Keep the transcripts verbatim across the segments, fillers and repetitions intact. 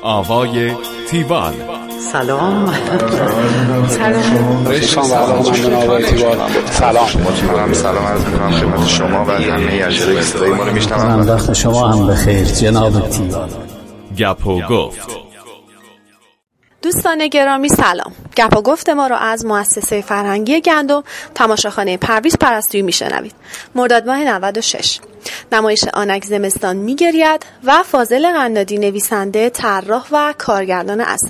آوای تیوال. سلام. سلام. رشتان برنامه آوای تیوال. سلام. من سلام عرض می‌کنم خدمت شما و همه اجزای صدای ما رو میشنوند. وقت شما هم بخیر جناب تیوال. گپ و گفت. دوستان گرامی سلام. گپ و گفت ما را از مؤسسه فرهنگی گندم تماشاخانه پرویز پرستویی میشنوید. مرداد ماه نود و شش. نمایش آنک زمستان میگرید و فاضل قنادی نویسنده، طراح و کارگردان اثر.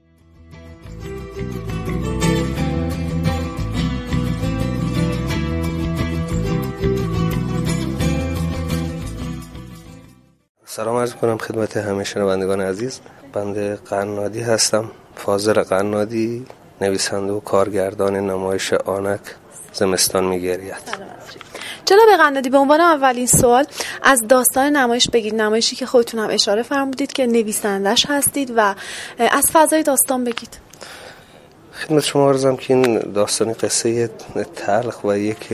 سلام عرض می‌کنم خدمت همه شنوندگان عزیز. بنده قنادی هستم، فاضل قنادی، نویسنده و کارگردان نمایش آنک زمستان میگرید. جناب قنادی، به عنوان اولین سوال از داستان نمایش بگید. نمایشی که خودتون هم اشاره فرمودید که نویسندش هستید و از فضای داستان بگید. خدمت شما عرضم که این داستانی قصه تلخ و یک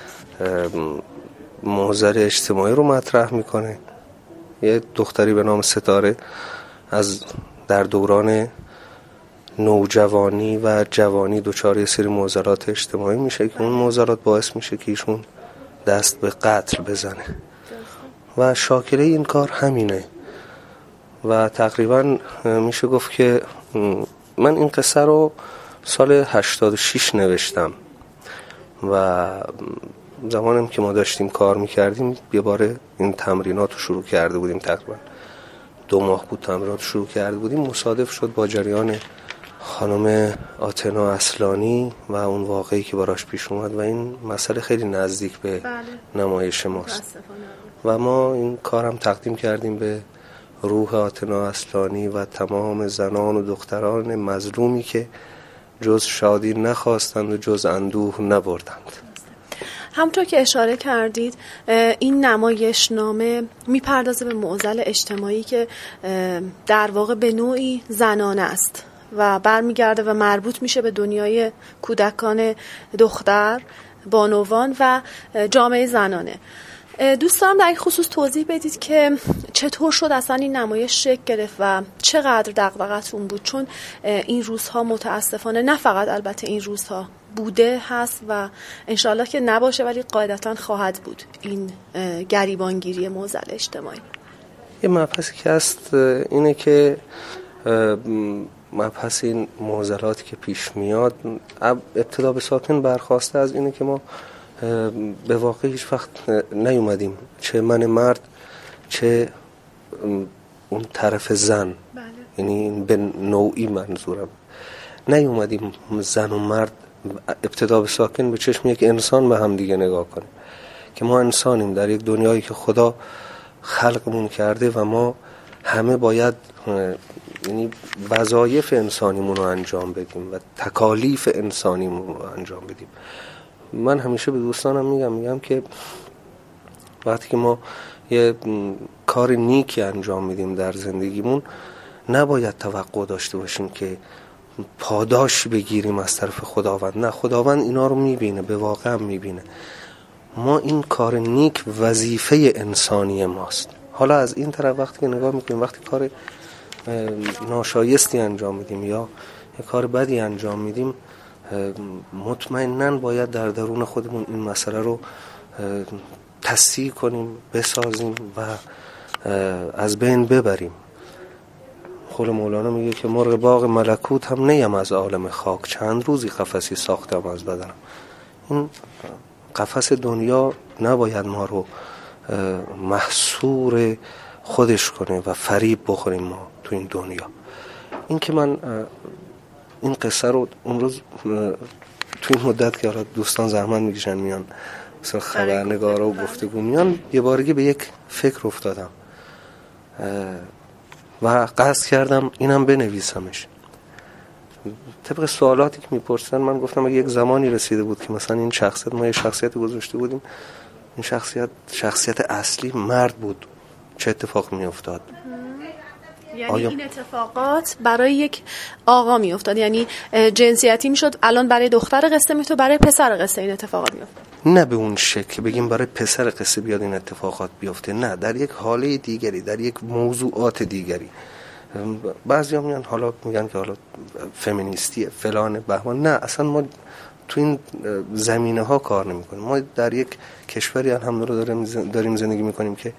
محضر اجتماعی رو مطرح میکنه. یه دختری به نام ستاره از در دوران نوجوانی و جوانی دچار یه سری معضلات اجتماعی میشه که اون معضلات باعث میشه که ایشون دست به قتل بزنه و شاکله این کار همینه. و تقریبا میشه گفت که من این قصه رو سال هشتاد و شش نوشتم و زمانم که ما داشتیم کار میکردیم یه باره این تمرینات رو شروع کرده بودیم، تقریبا دو ماه بود تمرینات رو شروع کرده بودیم. مصادف شد با جریان خانم آتنا اصلانی و اون واقعی که براش پیش اومد و این مسئله خیلی نزدیک به بله. نمایش ماست و ما این کارم تقدیم کردیم به روح آتنا اصلانی و تمام زنان و دختران مظلومی که جز شادی نخواستند و جز اندوه نبردند. همونطور که اشاره کردید این نمایش نامه میپردازه به معضل اجتماعی که در واقع به نوعی زنانه است و برمیگرده و مربوط میشه به دنیای کودکان دختر، بانوان و جامعه زنانه. دوست دارم در این خصوص توضیح بدید که چطور شد اصلا این نمایش شکل گرفت و چقدر دغدغه‌تون بود، چون این روزها متاسفانه نه فقط البته این روزها بوده هست و انشالله که نباشه ولی قاعدتا خواهد بود این گریبانگیری معضل اجتماعی. یه مبحثی که هست اینه که مبحث این معضلاتی که پیش میاد ابتدا به ساکن برخواسته از اینه که ما به واقع هیچ وقت نیومدیم، چه من مرد چه اون طرف زن، بله. یعنی به نوعی منظورم نیومدیم زن و مرد ابتدا به ساکن به چشم یک انسان به هم دیگه نگاه کنیم که ما انسانیم در یک دنیایی که خدا خلقمون کرده و ما همه باید یعنی وظایف انسانیمون رو انجام بدیم و تکالیف انسانیمون رو انجام بدیم. من همیشه به دوستانم میگم میگم که وقتی که ما یه کار نیکی انجام میدیم در زندگیمون نباید توقع داشته باشیم که پاداش بگیریم از طرف خداوند. نه، خداوند اینا رو میبینه، به واقع هم میبینه. ما این کار نیک وظیفه انسانی ماست. حالا از این طرف وقتی که نگاه میکنیم وقتی کار ناشایستی انجام میدیم یا یه کار بدی انجام میدیم مطمئناً باید در درون خودمون این مسئله رو تصحیح کنیم، بسازیم و از بین ببریم. قول مولانا میگه که مرغ باغ ملکوت هم نیم از عالم خاک، چند روزی قفسی ساختم از بدنم. این قفس دنیا نباید ما رو محصور خودش کنه و فریب بخوریم ما تو این دنیا. این که من این قصه رو اون روز تو این مدت که دوستان زحمت میکشن میان مثلا خبرنگارا و گفتگو میان، یه بارگی به یک فکر افتادم و قصد کردم اینم بنویسمش. طبق سوالاتی که میپرسن من گفتم اگه یک زمانی رسیده بود که مثلا این شخصیت، ما یه شخصیتی گذاشته بودیم، این شخصیت شخصیت اصلی مرد بود، چه اتفاق میافتاد؟ یعنی آیا این اتفاقات برای یک آقا میافتاد، یعنی جنسیتی میشد، الان برای دختر قصه میافتاد، برای پسر قصه این اتفاقات میافتاد؟ نه به اون شکل بگیم برای پسر قصه بیاد این اتفاقات بیفته، نه، در یک حاله دیگری، در یک موضوعات دیگری. بعضیا میگن حالا میگن که حالا فمینیستیه فلان بهمان. نه، اصلا ما تو این زمینه ها کار نمی کنیم. ما در یک کشوری الحمدلله داریم داریم زندگی میکنیم که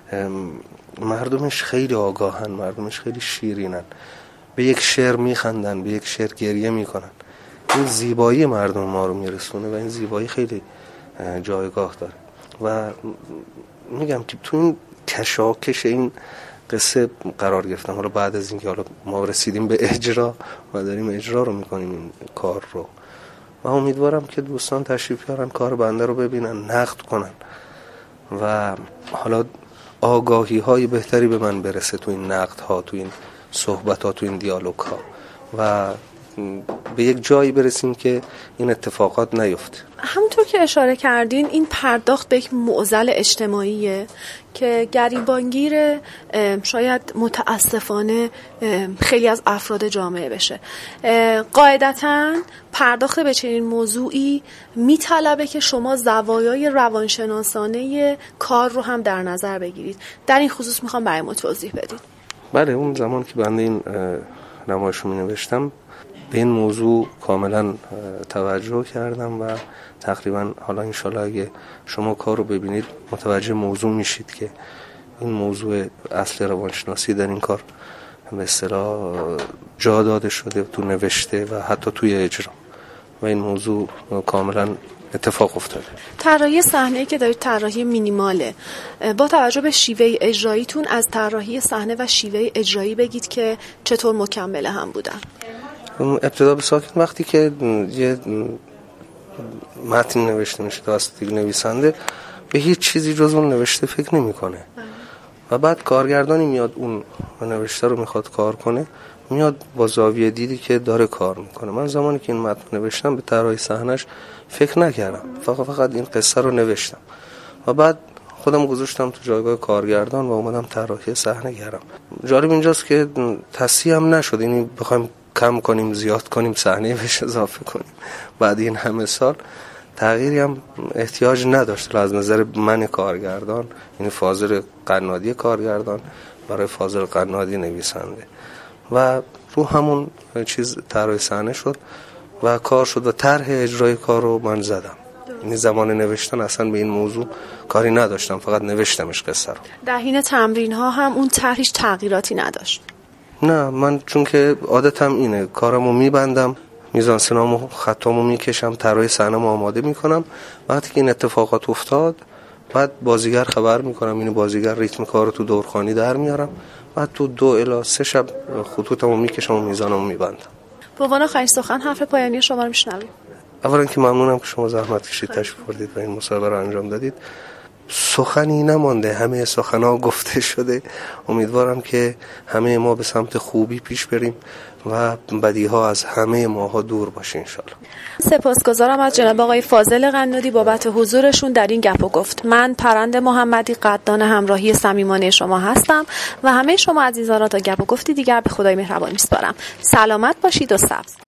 مردمش خیلی آگاهن، مردمش خیلی شیرینن، به یک شعر میخندن، به یک شعر گریه میکنن. این زیبایی مردم ما رو میرسونه و این زیبایی خیلی جایگاه داره و میگم که تو این کشاکش این قصه قرار گرفتم. حالا بعد از اینکه حالا ما رسیدیم به اجرا و داریم اجرا رو میکنیم این کار رو و امیدوارم که دوستان تشریف بیارن، کار بنده رو ببینن، نقد کنن و حالا آگاهی های بهتری به من برسه تو این نقد ها، تو این صحبت ها، تو این دیالوگ ها و به یک جایی برسیم که این اتفاقات نیفته. همونطور که اشاره کردین این پرداخت به یک معضل اجتماعیه که گریبانگیر شاید متاسفانه خیلی از افراد جامعه بشه. قاعدتاً پرداخت به چنین موضوعی میطلبه که شما زوایای روانشناسانه کار رو هم در نظر بگیرید. در این خصوص میخوام برای ما توضیح بدید. بله، اون زمان که بنده این نمایش رو می نوشتم به این موضوع کاملا توجه کردم و تقریبا حالا انشالله اگه شما کار رو ببینید متوجه موضوع میشید که این موضوع اصل روانشناسی در این کار به اصطلاح جا داده شده تو نوشته و حتی توی اجرا و این موضوع کاملا اتفاق افتاده. طراحی صحنه‌ای که دارید طراحی مینیماله. با توجه به شیوه اجراییتون از طراحی صحنه و شیوه اجرایی بگید که چطور مکمل هم بودن. ابتدا به ساکن وقتی که یه متن نوشته میشه توسط نویسنده به هیچ چیزی جز اون نوشته فکر نمیکنه و بعد کارگردانی میاد اون نوشته رو میخواد کار کنه، میاد با زاویه دیدی که داره کار میکنه. من زمانی که این متن نوشتم به طراحی صحنه‌اش فکر نکردم، فقط فقط این قصه رو نوشتم و بعد خودم گذاشتم تو جایگاه کارگردان و اومدم طراحی صحنه کردم. جالب اینجاست که تصحیح هم نشد، یعنی بخوایم کم کنیم زیاد کنیم صحنه بهش اضافه کنیم بعد این همه سال تغییری هم احتیاج نداشت از نظر من کارگردان، یعنی فاضل قنادی کارگردان برای فاضل قنادی نویسنده و رو همون چیز طراحی صحنه شد و کار شد و طرح اجرای کار رو من زدم. یعنی زمان نوشتن اصلا به این موضوع کاری نداشتم، فقط نوشتمش قصه رو. در حین تمرین ها هم اون طرحش تغییراتی نداشت؟ نه، من چون که عادتم اینه کارمو میبندم، میزانسنامو خطامو میکشم، طراحی صحنه‌مو آماده میکنم، وقتی که این اتفاقات افتاد بعد بازیگر خبر میکنم، یعنی بازیگر ریتم کارو تو دورخوانی در میارم، بعد تو دو الی سه شب خطوطمو میکشم و میزانمو میبندم. به عنوان آخرین سخن حرف پایانی شما رو میشنویم. اولا که ممنونم که شما زحمت کشید تشریف بردید و این مصاحبه رو انجام دادید. سخنی نمانده، همه سخن‌ها گفته شده. امیدوارم که همه ما به سمت خوبی پیش بریم و بدیها از همه ماها دور باشه انشالله. سپاسگزارم از جناب آقای فاضل قنادی بابت حضورشون در این گپ و گفت. من پرنده محمدی قدردان همراهی صمیمانه شما هستم و همه شما عزیزان را تا گپ و گفتی دیگر به خدای مهربان میسپارم. سلامت باشید و سبز.